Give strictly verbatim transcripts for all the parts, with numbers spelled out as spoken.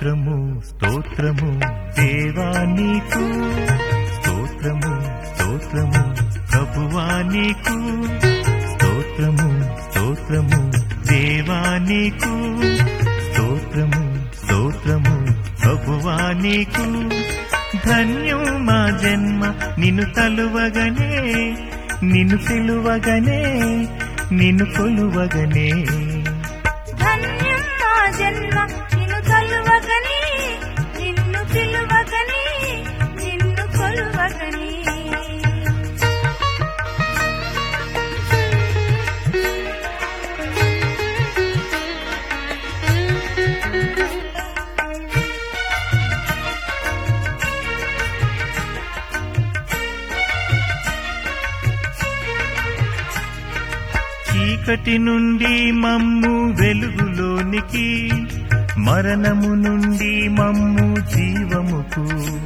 స్తోత్రము స్తోత్రము దేవా నీకు, స్తోత్రము స్తోత్రము ప్రభువా నీకు, స్తోత్రము స్తోత్రము దేవా నీకు, స్తోత్రము స్తోత్రము ప్రభువా నీకు. ధన్యం మా జన్మ నిన్ను తలువగనే, నిన్ను పిలువగనే, నిన్ను కొలువగనే. ధన్యం మా జన్మ నిన్ను తలువగనే, నిన్ను పిలువగనే, నిన్ను కొలువగనే. చీకటి నుండి మమ్ము వెలుగులోనికి, మరణము నుండి మమ్ము జీవముకు.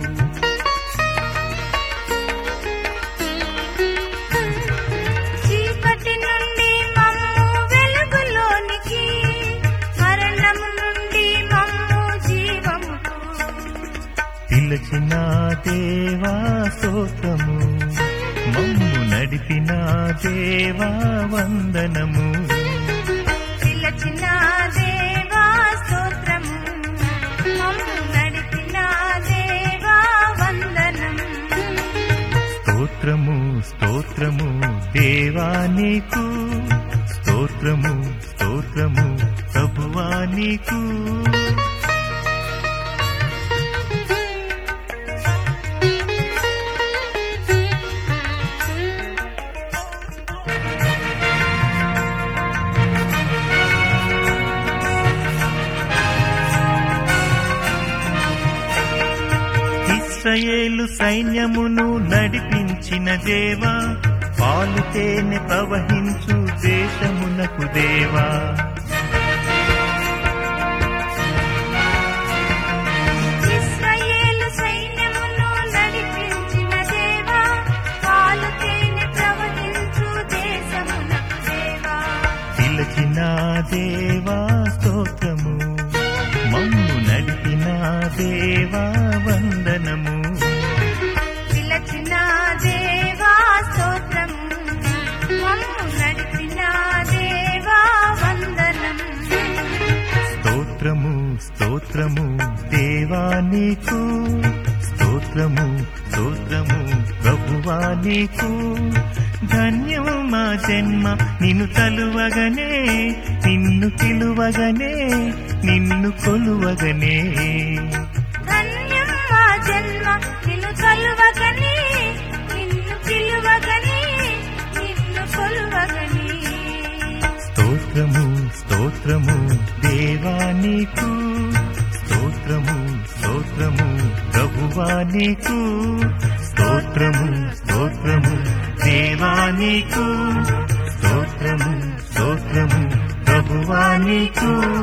చీకటి నుండి మమ్ము వెలుగులోనికి, మరణము నుండి మమ్ము జీవముకు. పిలచిన దేవా స్తోత్రము, మమ్ము నడిపిన దేవా వందనము. పిలచిన దేవా స్తోత్రము, మమ్ము నడిపిన దేవా వందనం. స్తోత్రము స్తోత్రము దేవా నీకు, స్తోత్రము స్తోత్రము ప్రభువా నీకు. ఇశ్రాయేలు సైన్యమును నడిపించిన దేవా, పాలు తేనె ప్రవహించు దేశమునకు దేవా. ఇశ్రాయేలు సైన్యమును నడిపించిన దేవా, పాలు తేనె ప్రవహించు దేశమునకు దేవా. పిలచిన దేవా స్తోత్రము, మమ్ము నడిపిన దేవా వందనము. పిలచిన దేవా స్తోత్రము, మమ్ము నడిపిన దేవా వందనం. స్తోత్రము స్తోత్రము దేవా నీకు, స్తోత్రము స్తోత్రము ప్రభువా నీకు. ధన్యం మా జన్మ నిన్ను తలువగనే, నిన్ను పిలువగనే, నిన్ను కొలువగనే. ధన్యం మా జన్మ నిన్ను కలువగనే, నిన్ను పిలువగనే, నిన్ను కొలువగనే. స్తోత్రము స్తోత్రము దేవా నీకు, స్తోత్రము స్తోత్రము ప్రభువా నీకు, స్తోత్రము స్తోత్రము దేవా నీకు, స్తోత్రము స్తోత్రము ప్రభువా నీకు.